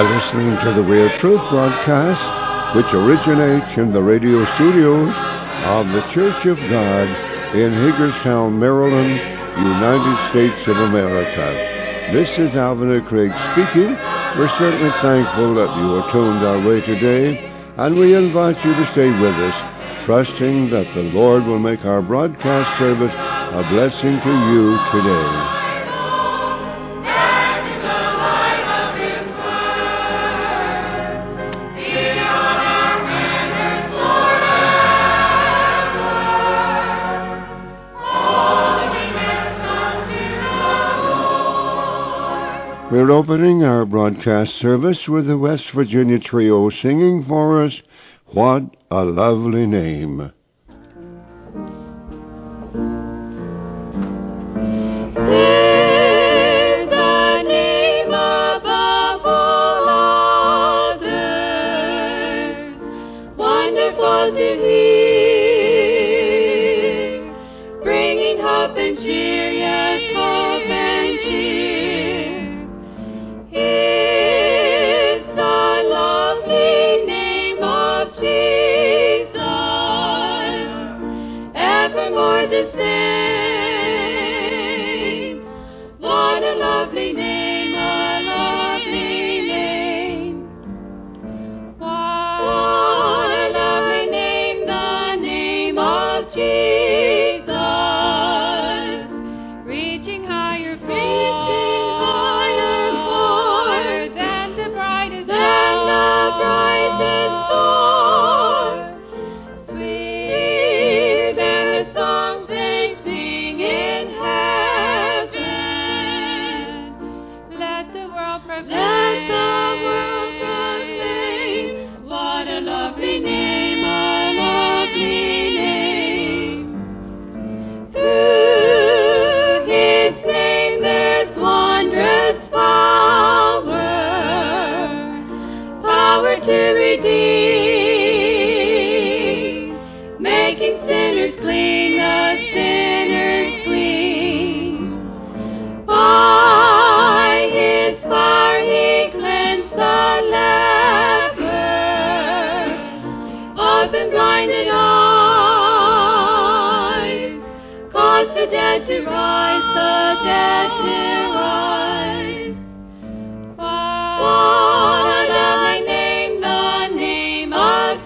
listening to the Way of Truth broadcast, which originates in the radio studios of the Church of God in Hagerstown, Maryland, United States of America. This is Alvin Craig speaking. We're certainly thankful that you are tuned our way today, and we invite you to stay with us, trusting that the Lord will make our broadcast service a blessing to you today. We're opening our broadcast service with the West Virginia Trio singing for us, "What a Lovely Name." There's a name above all others, wonderful to hear, bringing hope and cheer, yes, hope and cheer. It's the lovely name of Jesus, evermore the same. What a lovely name, a lovely name. What a lovely name, the name of Jesus, reaching higher far than the brightest star, sweet than the songs they sing in heaven. Let the world proclaim, what a lovely name, a lovely name. Through His name there's wondrous power to redeem, making sinners clean, the sinners clean. By His fire He cleansed the leper, opened blinded eyes, caused the dead to rise, the dead to rise. What a lovely name, the name of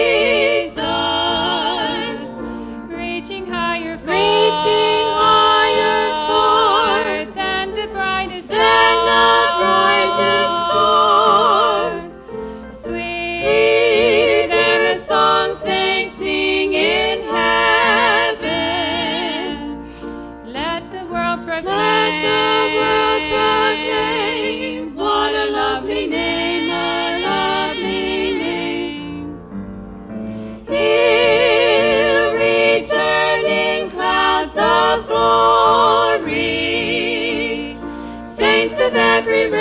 Jesus, reaching higher far than the brightest star, sweet than the songs they sing in heaven. Let the world proclaim, what a lovely name, a lovely name. He'll return in clouds of glory, saints of every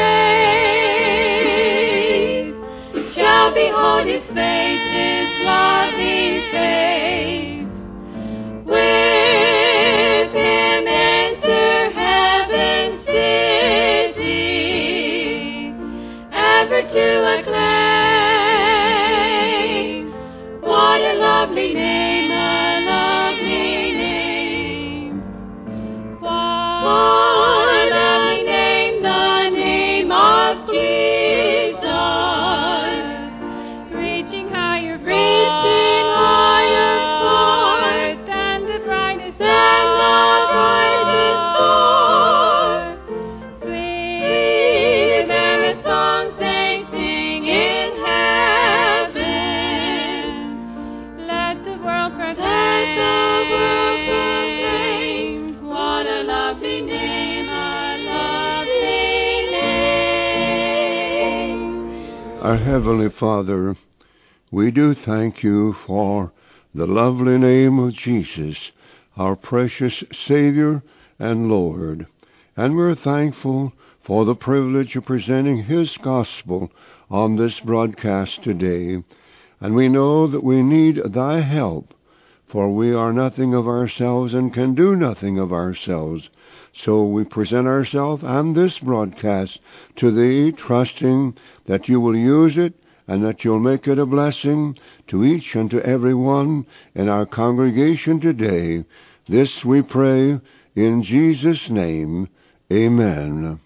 race shall behold His face, His loving face. With Him enter heaven's city, ever to acclaim. What a lovely name, a lovely name. What a lovely name, the name of Jesus, reaching higher far than the brightest star, sweet than the songs they sing in heaven. Let the world proclaim, what a lovely name, a lovely name. Our Heavenly Father, we do thank you for the lovely name of Jesus, our precious Savior and Lord. And we're thankful for the privilege of presenting His gospel on this broadcast today. And we know that we need Thy help, for we are nothing of ourselves and can do nothing of ourselves. So we present ourselves and this broadcast to Thee, trusting that You will use it and that You'll make it a blessing to each and to every one in our congregation today. This we pray in Jesus' name. Amen.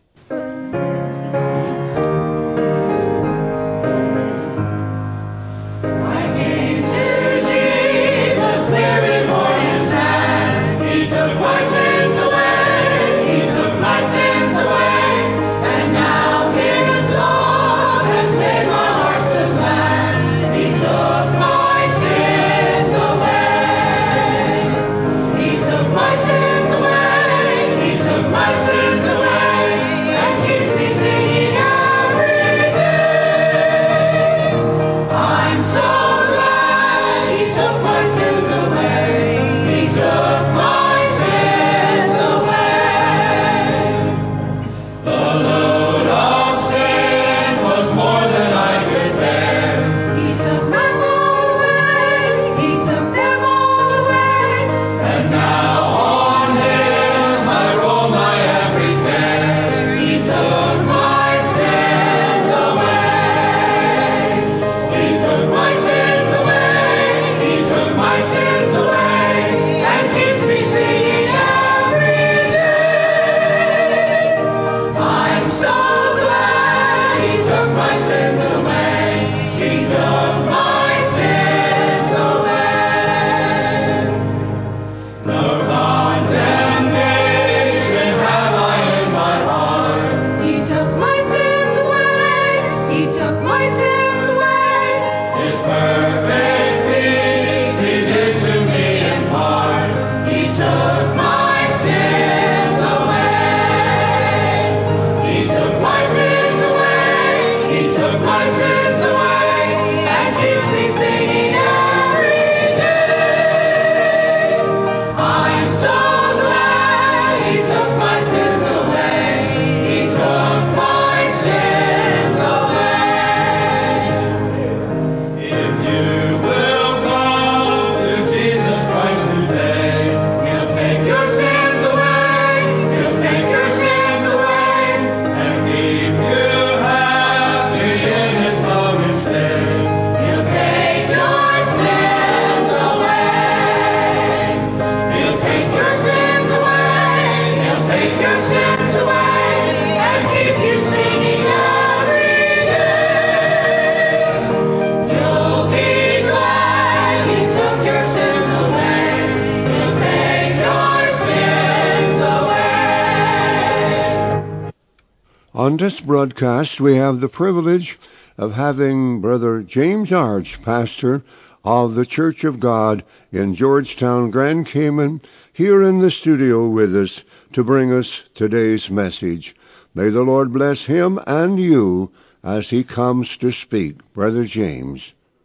On this broadcast, we have the privilege of having Brother James Arch, pastor of the Church of God in Georgetown, Grand Cayman, here in the studio with us to bring us today's message. May the Lord bless him and you as he comes to speak. Brother James.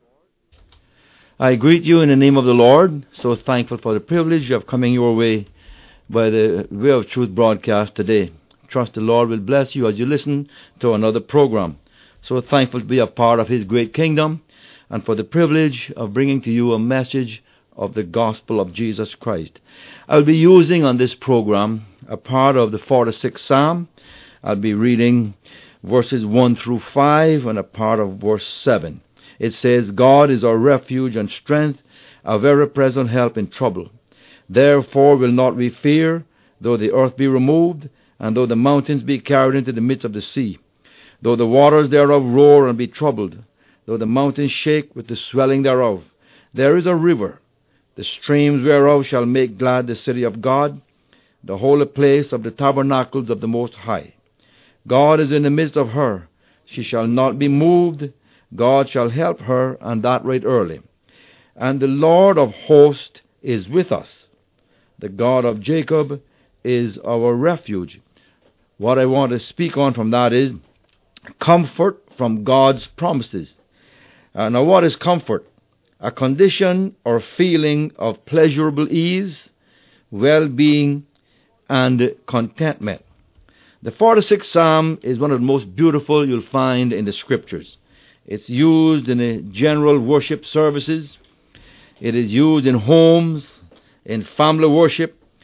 I greet you in the name of the Lord. So thankful for the privilege of coming your way by the Way of Truth broadcast today. Trust the Lord will bless you as you listen to another program. So thankful to be a part of His great kingdom and for the privilege of bringing to you a message of the gospel of Jesus Christ. I'll be using on this program a part of the 46th Psalm. I'll be reading verses 1 through 5 and a part of verse 7. It says, God is our refuge and strength, a very present help in trouble. Therefore will not we fear, though the earth be removed, and though the mountains be carried into the midst of the sea, though the waters thereof roar and be troubled, though the mountains shake with the swelling thereof. There is a river, the streams whereof shall make glad the city of God, the holy place of the tabernacles of the Most High. God is in the midst of her, she shall not be moved. God shall help her, and that right early. And the Lord of hosts is with us. The God of Jacob is our refuge. What I want to speak on from that is comfort from God's promises. Now, what is comfort? A condition or feeling of pleasurable ease, well-being, and contentment. The 46th Psalm is one of the most beautiful you'll find in the Scriptures. It's used in the general worship services. It is used in homes, in family worship.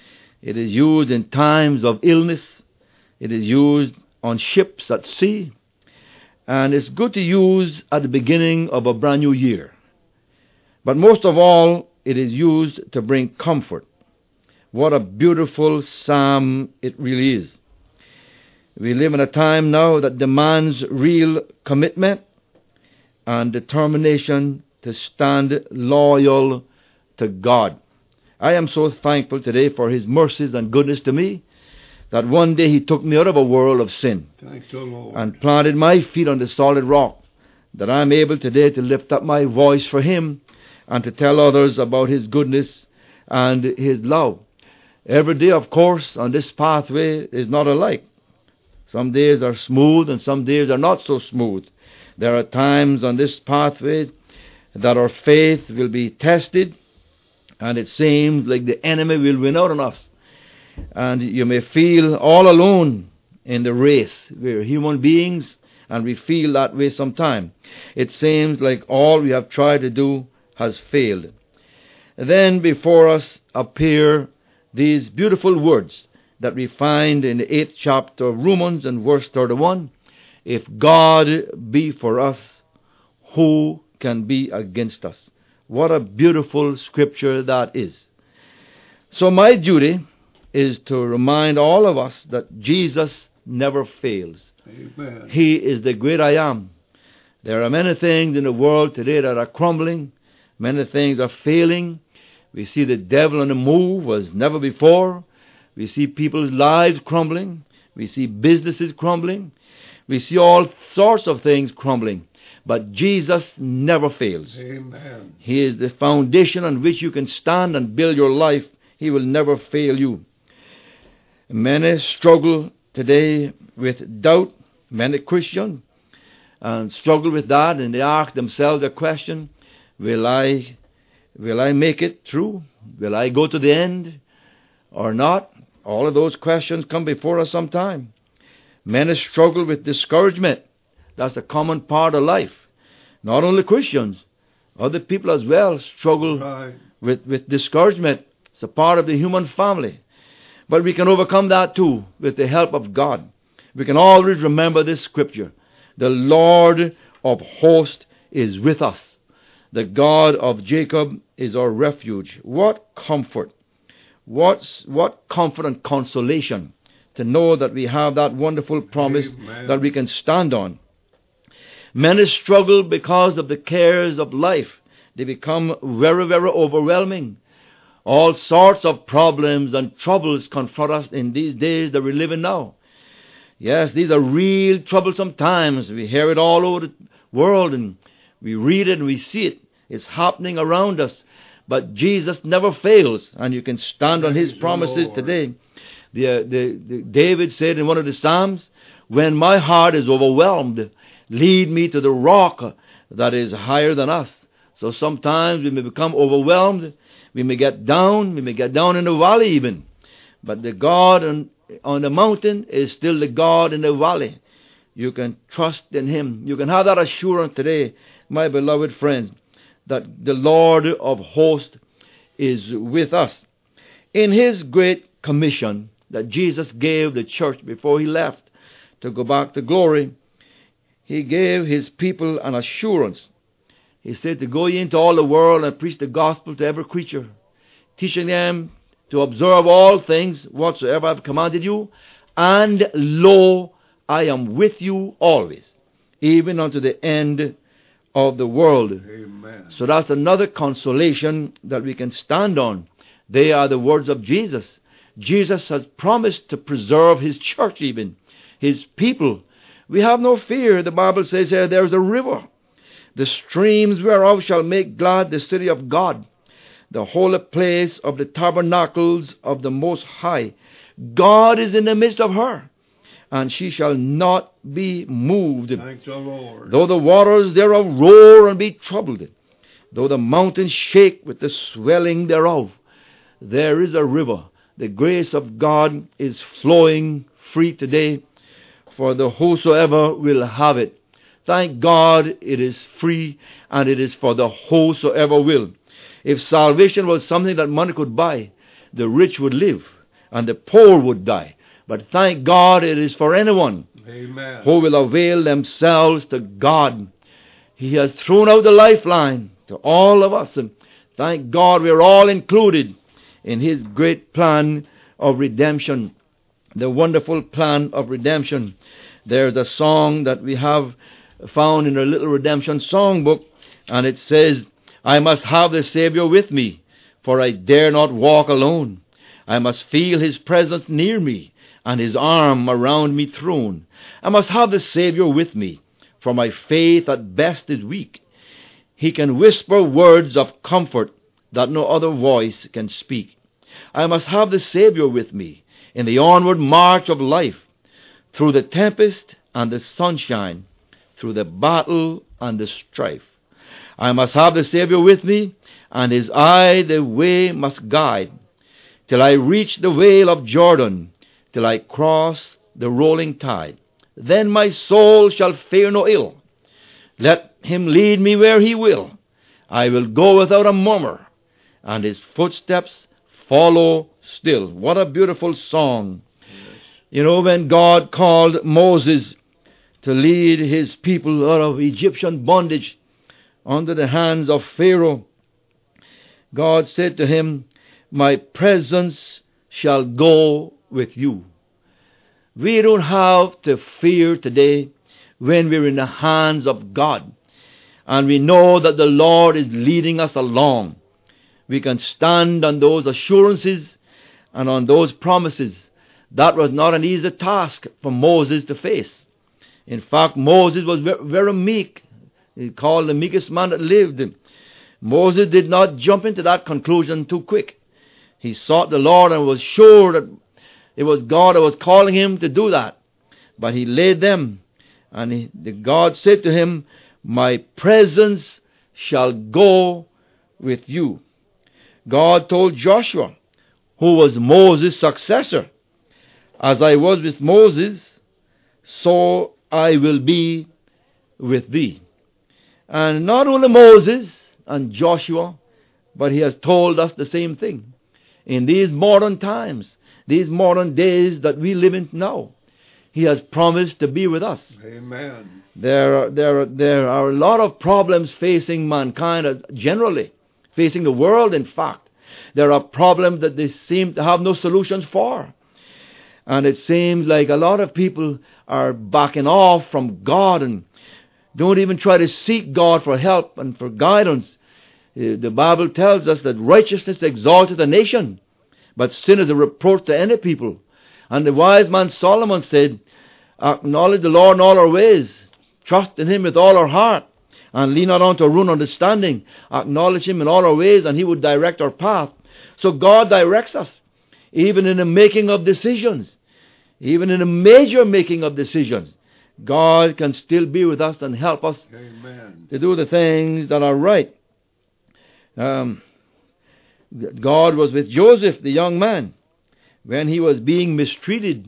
It is used in times of illness. It is used on ships at sea. And it's good to use at the beginning of a brand new year. But most of all, it is used to bring comfort. What a beautiful psalm it really is. We live in a time now that demands real commitment and determination to stand loyal to God. I am so thankful today for His mercies and goodness to me, that one day He took me out of a world of sin. Thanks the Lord. And planted my feet on the solid rock, that I am able today to lift up my voice for Him and to tell others about His goodness and His love. Every day, of course, on this pathway is not alike. Some days are smooth and some days are not so smooth. There are times on this pathway that our faith will be tested, and it seems like the enemy will win out on us. And you may feel all alone in the race. We're human beings, and we feel that way sometimes. It seems like all we have tried to do has failed. Then before us appear these beautiful words that we find in the 8th chapter of Romans and verse 31. If God be for us, who can be against us? What a beautiful scripture that is. So my duty is to remind all of us that Jesus never fails. Amen. He is the great I am. There are many things in the world today that are crumbling. Many things are failing. We see the devil on the move as never before. We see people's lives crumbling. We see businesses crumbling. We see all sorts of things crumbling. But Jesus never fails. Amen. He is the foundation on which you can stand and build your life. He will never fail you. Many struggle today with doubt. Many Christians struggle with that, and they ask themselves a question: Will I make it through? Will I go to the end or not? All of those questions come before us sometime. Many struggle with discouragement. That's a common part of life. Not only Christians, other people as well struggle with discouragement. It's a part of the human family. But we can overcome that too with the help of God. We can always remember this scripture: the Lord of hosts is with us. The God of Jacob is our refuge. What comfort! What comfort and consolation to know that we have that wonderful promise that we can stand on. Many struggle because of the cares of life. They become very, very overwhelming. All sorts of problems and troubles confront us in these days that we live in now. Yes, these are real troublesome times. We hear it all over the world, and we read it and we see it. It's happening around us. But Jesus never fails, and you can stand on His promises today. David said in one of the Psalms, when my heart is overwhelmed, lead me to the rock that is higher than us. So sometimes we may become overwhelmed. We may get down. We may get down in the valley even. But the God on the mountain is still the God in the valley. You can trust in Him. You can have that assurance today, my beloved friends, that the Lord of hosts is with us. In His great commission that Jesus gave the church before He left to go back to glory, He gave His people an assurance. He said to go ye into all the world and preach the gospel to every creature, teaching them to observe all things whatsoever I have commanded you, and lo, I am with you always, even unto the end of the world. Amen. So that's another consolation that we can stand on. They are the words of Jesus. Jesus has promised to preserve His church, even His people. We have no fear. The Bible says there is a river, the streams whereof shall make glad the city of God, the holy place of the tabernacles of the Most High. God is in the midst of her, and she shall not be moved. Thank the Lord. Though the waters thereof roar and be troubled, though the mountains shake with the swelling thereof, there is a river. The grace of God is flowing free today for the whosoever will have it. Thank God it is free, and it is for the whosoever will. If salvation was something that money could buy, the rich would live and the poor would die. But thank God it is for anyone Amen. who will avail themselves to God. He has thrown out the lifeline to all of us, and thank God we are all included in His great plan of redemption, the wonderful plan of redemption. There's a song that we have found in our little redemption songbook, and it says, I must have the Savior with me, for I dare not walk alone. I must feel His presence near me, and His arm around me thrown. I must have the Savior with me, for my faith at best is weak. He can whisper words of comfort that no other voice can speak. I must have the Savior with me in the onward march of life, through the tempest and the sunshine, through the battle and the strife. I must have the Savior with me, and His eye the way must guide, till I reach the vale of Jordan, till I cross the rolling tide. Then my soul shall fear no ill. Let Him lead me where He will. I will go without a murmur, and His footsteps follow still. What a beautiful song. Yes. You know, when God called Moses to lead His people out of Egyptian bondage under the hands of Pharaoh, God said to him, my presence shall go with you. We don't have to fear today when we're in the hands of God, and we know that the Lord is leading us along. We can stand on those assurances and on those promises. That was not an easy task for Moses to face. In fact, Moses was very meek. He called the meekest man that lived. Moses did not jump into that conclusion too quick. He sought the Lord and was sure that it was God that was calling him to do that. But he laid them, and God said to him, my presence shall go with you. God told Joshua, who was Moses' successor, as I was with Moses, so I will be with thee. And not only Moses and Joshua, but he has told us the same thing. In these modern times, these modern days that we live in now, He has promised to be with us. Amen. There are a lot of problems facing mankind generally, facing the world in fact. There are problems that they seem to have no solutions for. And it seems like a lot of people are backing off from God and don't even try to seek God for help and for guidance. The Bible tells us that righteousness exalteth a nation, but sin is a reproach to any people. And the wise man Solomon said, acknowledge the Lord in all our ways, trust in Him with all our heart, and lean not unto our own understanding. Acknowledge Him in all our ways, and He would direct our path. So God directs us, even in the making of decisions, even in the major making of decisions. God can still be with us and help us Amen. to do the things that are right. God was with Joseph, the young man, when he was being mistreated.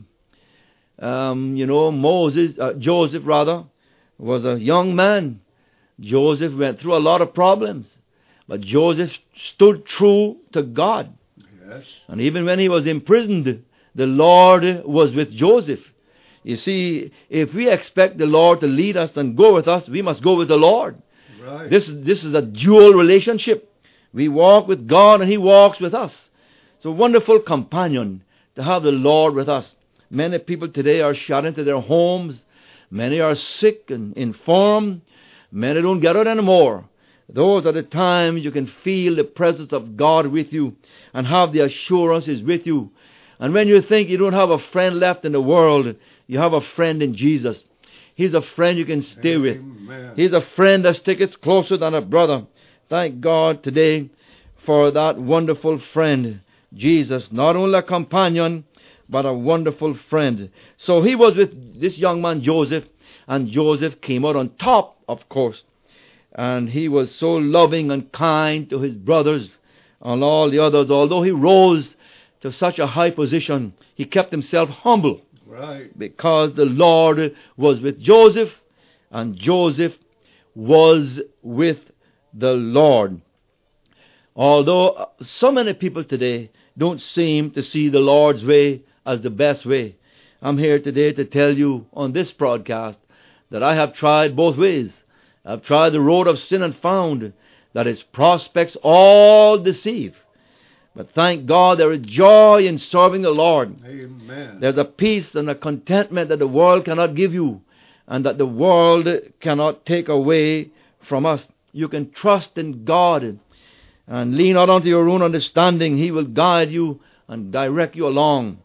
Joseph was a young man. Joseph went through a lot of problems, but Joseph stood true to God. Yes. And even when he was imprisoned, the Lord was with Joseph. You see, if we expect the Lord to lead us and go with us, we must go with the Lord. Right. This is a dual relationship. We walk with God and He walks with us. It's a wonderful companion to have the Lord with us. Many people today are shut into their homes. Many are sick and infirm. Many don't get out anymore. Those are the times you can feel the presence of God with you and have the assurance He's with you. And when you think you don't have a friend left in the world, you have a friend in Jesus. He's a friend you can stay with. He's a friend that sticks closer than a brother. Thank God today for that wonderful friend, Jesus. Not only a companion, but a wonderful friend. So he was with this young man, Joseph, and Joseph came out on top, of course. And he was so loving and kind to his brothers and all the others. Although he rose to such a high position, he kept himself humble. Right. Because the Lord was with Joseph, and Joseph was with the Lord. Although so many people today don't seem to see the Lord's way as the best way. I'm here today to tell you on this broadcast that I have tried both ways. I've tried the road of sin and found that its prospects all deceive. But thank God there is joy in serving the Lord. Amen. There's a peace and a contentment that the world cannot give you, and that the world cannot take away from us. You can trust in God and lean not unto your own understanding. He will guide you and direct you along.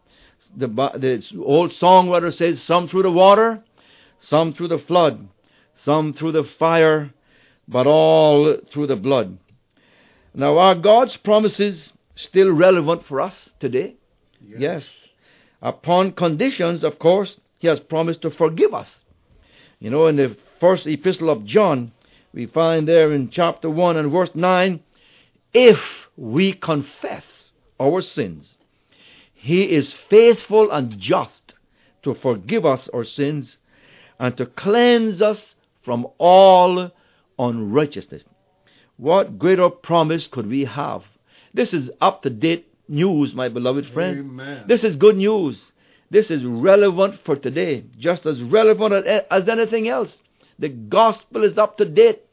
The old songwriter says, some through the water, some through the flood, some through the fire, but all through the blood. Now, are God's promises still relevant for us today? Yes. Upon conditions, of course, He has promised to forgive us. You know, in the first epistle of John, we find there in chapter 1 and verse 9, if we confess our sins, He is faithful and just to forgive us our sins and to cleanse us from all unrighteousness. What greater promise could we have? This is up-to-date news, my beloved friend. Amen. This is good news. This is relevant for today, just as relevant as anything else. The gospel is up to date.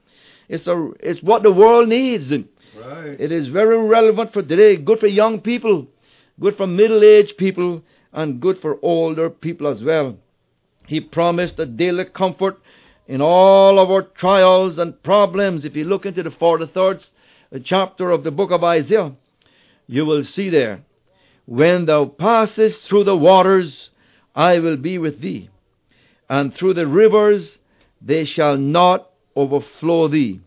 It's what the world needs. Right. It is very relevant for today. Good for young people, good for middle-aged people, and good for older people as well. He promised a daily comfort in all of our trials and problems. If you look into the 43rd chapter of the book of Isaiah, you will see there, when thou passest through the waters, I will be with thee, and through the rivers, they shall not overflow thee.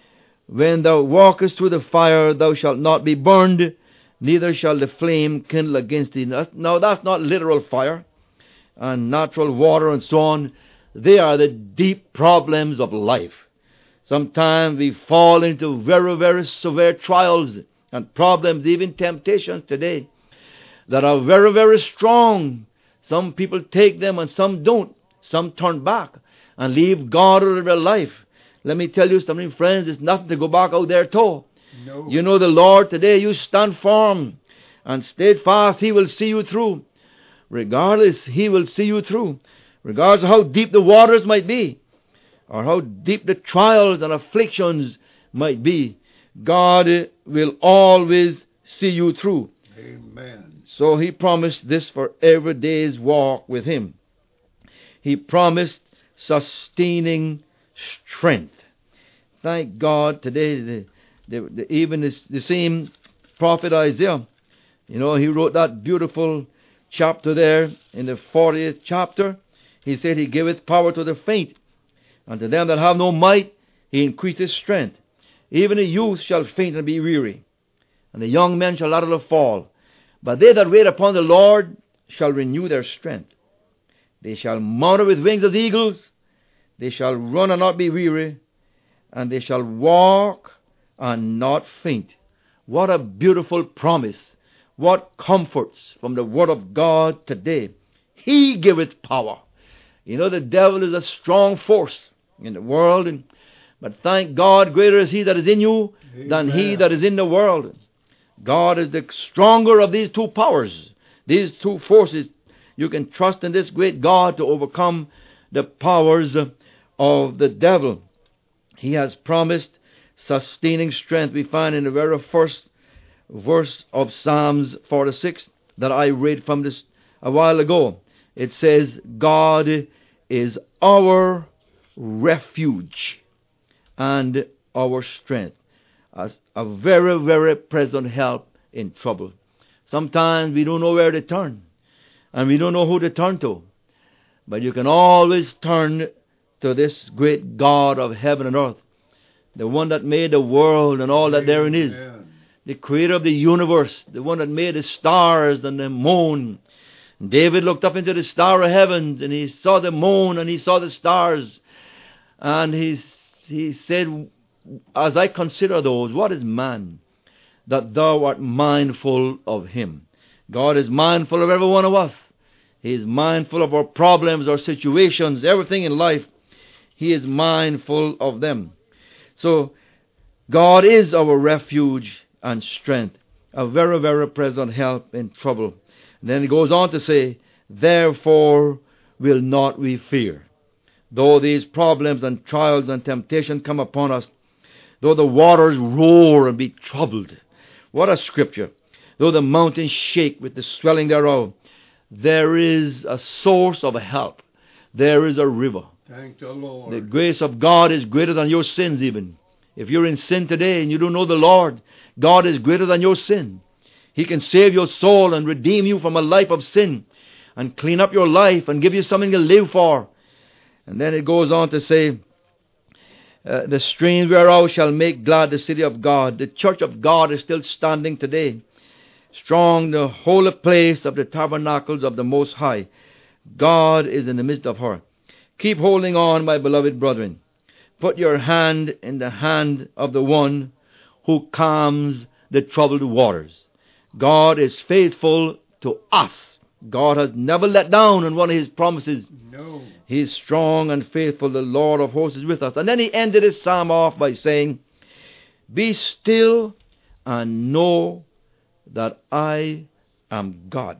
When thou walkest through the fire, thou shalt not be burned, neither shall the flame kindle against thee. Now, that's not literal fire and natural water and so on. They are the deep problems of life. Sometimes we fall into very, very severe trials and problems, even temptations today, that are very, very strong. Some people take them and some don't. Some turn back and leave God out of their life. Let me tell you something, friends, it's nothing to go back out there to. No. You know the Lord today, you stand firm and steadfast. He will see you through. Regardless, He will see you through. Regardless of how deep the waters might be, or how deep the trials and afflictions might be, God will always see you through. Amen. So He promised this for every day's walk with Him. He promised sustaining strength. Thank God today, even the same prophet Isaiah, you know, he wrote that beautiful chapter there in the 40th chapter. He said, He giveth power to the faint, and to them that have no might, He increaseth strength. Even the youth shall faint and be weary, and the young men shall utterly fall. But they that wait upon the Lord shall renew their strength. They shall mount up with wings as eagles. They shall run and not be weary, and they shall walk and not faint. What a beautiful promise. What comforts from the Word of God today. He giveth power. You know, the devil is a strong force in the world, but thank God, greater is He that is in you than he that is in the world. God is the stronger of these two powers, these two forces. You can trust in this great God to overcome the powers of the devil. He has promised sustaining strength. We find in the very first verse of Psalms 46 that I read from this a while ago. It says, God is our refuge and our strength, as a very, very present help in trouble. Sometimes we don't know where to turn, and we don't know who to turn to. But you can always turn to this great God of heaven and earth, the one that made the world and all that therein is, the creator of the universe, the one that made the stars and the moon. David looked up into the star of heavens, and he saw the moon and he saw the stars, and he said, as I consider those, what is man that thou art mindful of him? God is mindful of every one of us. He is mindful of our problems, our situations, everything in life. He is mindful of them. So God is our refuge and strength. a very, very present help in trouble. And then it goes on to say, therefore will not we fear. Though these problems and trials and temptation come upon us, though the waters roar and be troubled. What a scripture. Though the mountains shake with the swelling thereof, there is a source of help. There is a river. Thank the Lord. The grace of God is greater than your sins even. If you're in sin today and you don't know the Lord, God is greater than your sin. He can save your soul and redeem you from a life of sin and clean up your life and give you something to live for. And then it goes on to say, the streams whereof shall make glad the city of God. The church of God is still standing today. Strong, the holy place of the tabernacles of the Most High. God is in the midst of her. Keep holding on, my beloved brethren. Put your hand in the hand of the one who calms the troubled waters. God is faithful to us. God has never let down on one of His promises. No. He is strong and faithful. The Lord of hosts is with us. And then he ended his psalm off by saying, be still and know that I am God.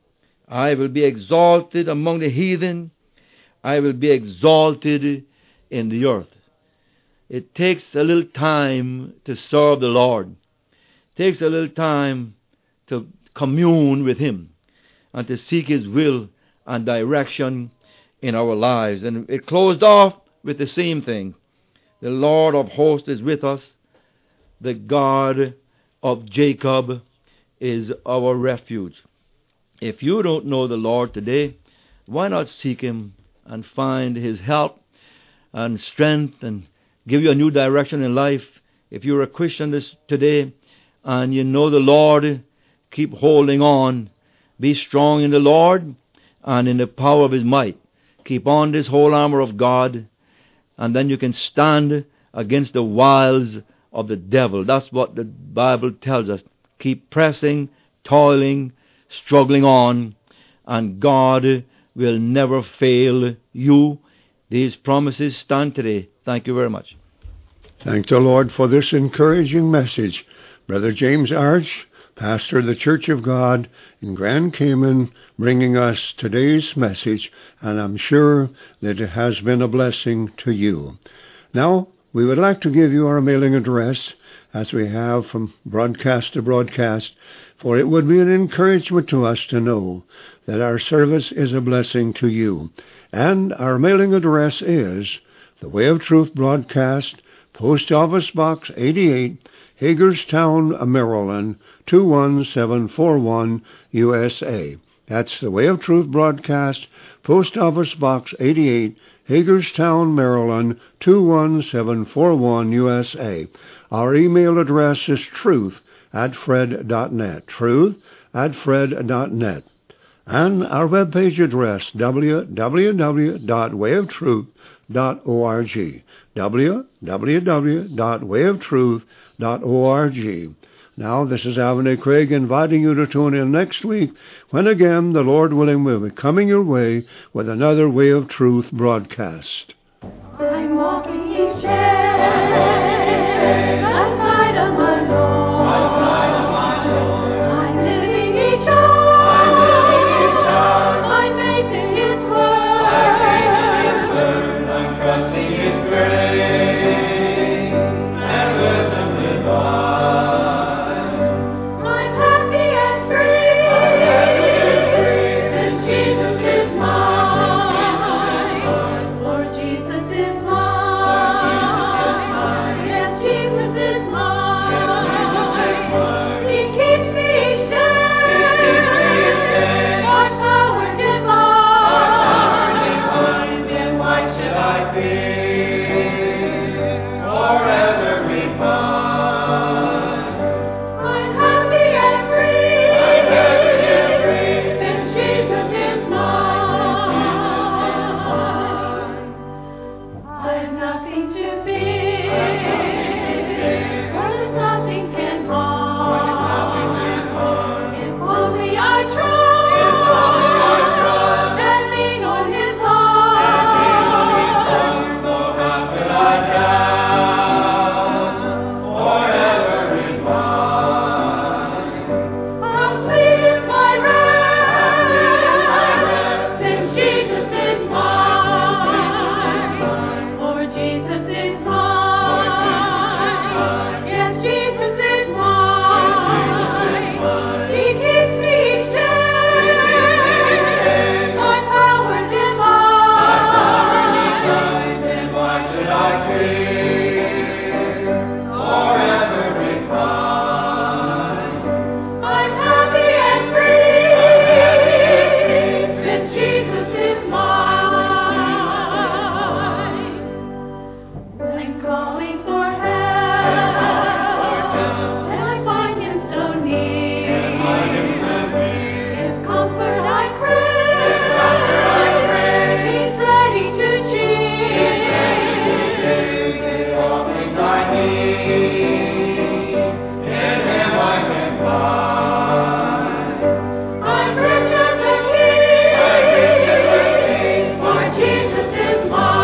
I will be exalted among the heathen. I will be exalted in the earth. It takes a little time to serve the Lord. It takes a little time to commune with Him and to seek His will and direction in our lives. And it closed off with the same thing. The Lord of hosts is with us. The God of Jacob is our refuge. If you don't know the Lord today, why not seek Him and find His help and strength and give you a new direction in life? If you're a Christian today and you know the Lord, keep holding on. Be strong in the Lord and in the power of His might. Keep on this whole armor of God, and then you can stand against the wiles of the devil. That's what the Bible tells us. Keep pressing, toiling, struggling on, and God will never fail you. These promises stand today. Thank you very much. Thank the Lord for this encouraging message. Brother James Arch, pastor of the Church of God in Grand Cayman, bringing us today's message, and I'm sure that it has been a blessing to you. Now, we would like to give you our mailing address, as we have from broadcast to broadcast, for it would be an encouragement to us to know that our service is a blessing to you. And our mailing address is The Way of Truth Broadcast, Post Office Box 88, Hagerstown, Maryland, 21741, USA. That's The Way of Truth Broadcast, Post Office Box 88, Hagerstown, Maryland, 21741, USA. Our email address is truth@fred.net, truth@fred.net. And our webpage address, www.wayoftruth.org, www.wayoftruth.org. Now, this is Alvin A. Craig inviting you to tune in next week when again, the Lord willing, we'll be coming your way with another Way of Truth broadcast. I'm walking each day, outside of my Lord. I'm living each hour, my faith in His word. I'm trusting His grace and wisdom divine. I'm happy and free, since Jesus is mine. Lord Jesus. In Him I can find. I'm rich as a king, for Jesus is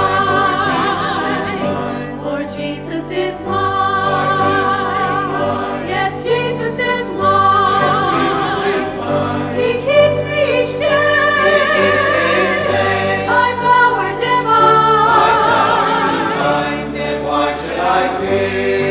mine. For Jesus is mine. Yes, Jesus is mine. He keeps me safe by power divine. Why should I fear?